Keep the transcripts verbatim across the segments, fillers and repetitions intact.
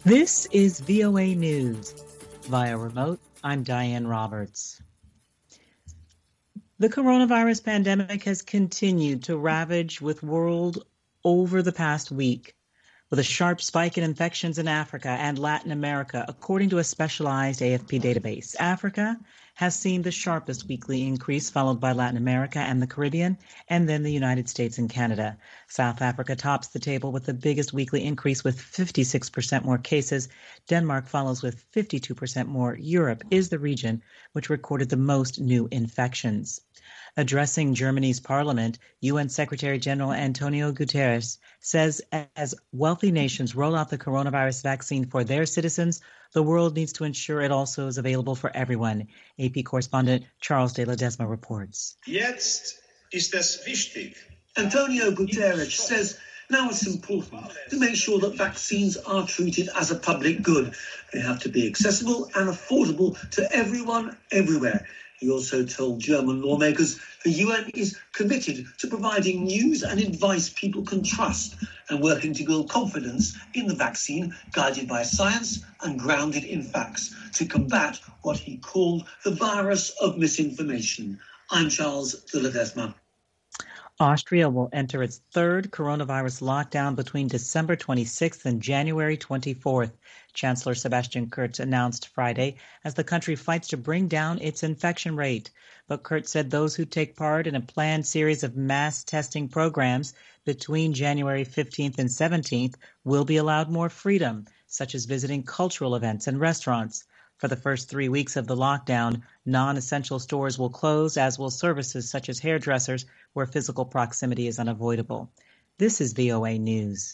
This is V O A News. Via remote, I'm Diane Roberts. The coronavirus pandemic has continued to ravage the world over the past week, with a sharp spike in infections in Africa and Latin America, according to a specialized A F P database. Africa has seen the sharpest weekly increase, followed by Latin America and the Caribbean, and then the United States and Canada. South Africa tops the table with the biggest weekly increase with fifty-six percent more cases. Denmark follows with fifty-two percent more. Europe is the region which recorded the most new infections. Addressing Germany's parliament, U N Secretary General Antonio Guterres says as wealthy nations roll out the coronavirus vaccine for their citizens, the world needs to ensure it also is available for everyone. A P correspondent Charles de Ledesma reports. Jetzt ist es wichtig. Antonio Guterres says now it's important to make sure that vaccines are treated as a public good. They have to be accessible and affordable to everyone, everywhere. He also told German lawmakers the U N is committed to providing news and advice people can trust and working to build confidence in the vaccine, guided by science and grounded in facts, to combat what he called the virus of misinformation. I'm Charles de Ledesma. Austria will enter its third coronavirus lockdown between December twenty-sixth and January twenty-fourth, Chancellor Sebastian Kurz announced Friday as the country fights to bring down its infection rate. But Kurz said those who take part in a planned series of mass testing programs between January fifteenth and seventeenth will be allowed more freedom, such as visiting cultural events and restaurants. For the first three weeks of the lockdown, non-essential stores will close, as will services such as hairdressers, where physical proximity is unavoidable. This is V O A News.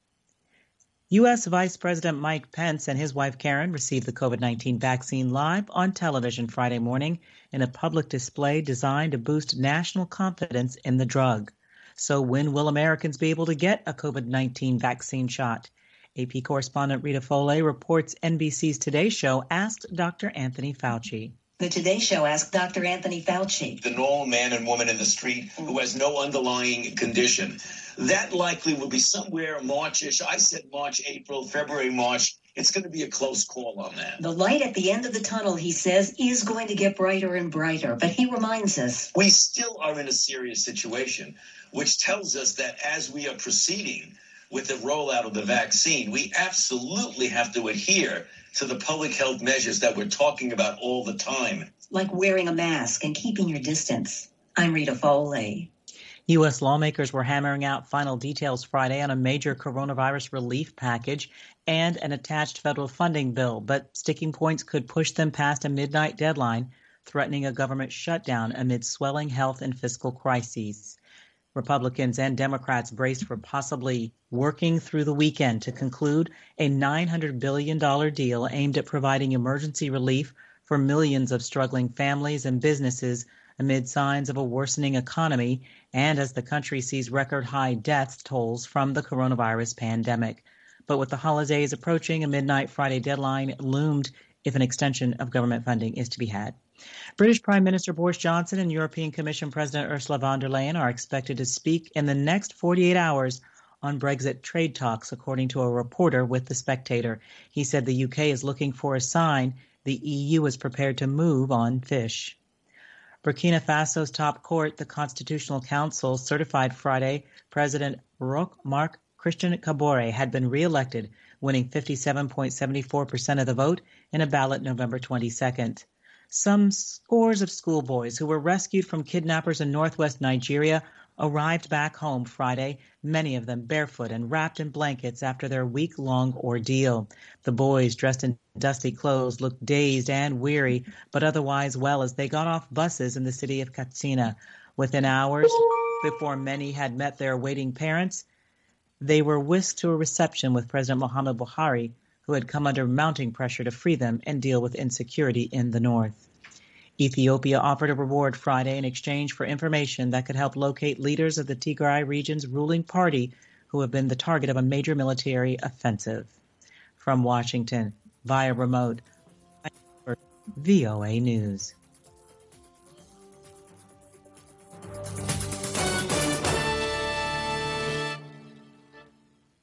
U S Vice President Mike Pence and his wife Karen received the COVID nineteen vaccine live on television Friday morning in a public display designed to boost national confidence in the drug. So when will Americans be able to get a COVID nineteen vaccine shot? A P correspondent Rita Foley reports N B C's Today Show asked Doctor Anthony Fauci. The Today Show asked Doctor Anthony Fauci. The normal man and woman in the street who has no underlying condition. That likely will be somewhere Marchish. I said March, April, February, March. It's going to be a close call on that. The light at the end of the tunnel, he says, is going to get brighter and brighter. But he reminds us. We still are in a serious situation, which tells us that as we are proceeding with the rollout of the vaccine, we absolutely have to adhere to the public health measures that we're talking about all the time. Like wearing a mask and keeping your distance. I'm Rita Foley. U S lawmakers were hammering out final details Friday on a major coronavirus relief package and an attached federal funding bill, but sticking points could push them past a midnight deadline, threatening a government shutdown amid swelling health and fiscal crises. Republicans and Democrats braced for possibly working through the weekend to conclude a nine hundred billion dollars deal aimed at providing emergency relief for millions of struggling families and businesses amid signs of a worsening economy and as the country sees record high death tolls from the coronavirus pandemic. But with the holidays approaching, a midnight Friday deadline loomed if an extension of government funding is to be had. British Prime Minister Boris Johnson and European Commission President Ursula von der Leyen are expected to speak in the next forty-eight hours on Brexit trade talks, according to a reporter with The Spectator. He said the U K is looking for a sign the E U is prepared to move on fish. Burkina Faso's top court, the Constitutional Council, certified Friday President Roch Marc Christian Kabore had been re-elected, winning fifty-seven point seven four percent of the vote in a ballot November twenty-second. Some scores of schoolboys who were rescued from kidnappers in northwest Nigeria arrived back home Friday, many of them barefoot and wrapped in blankets after their week-long ordeal. The boys, dressed in dusty clothes, looked dazed and weary, but otherwise well as they got off buses in the city of Katsina. Within hours, before many had met their waiting parents, they were whisked to a reception with President Muhammadu Buhari, who had come under mounting pressure to free them and deal with insecurity in the north. Ethiopia offered a reward Friday in exchange for information that could help locate leaders of the Tigray region's ruling party who have been the target of a major military offensive. From Washington, via remote, V O A News.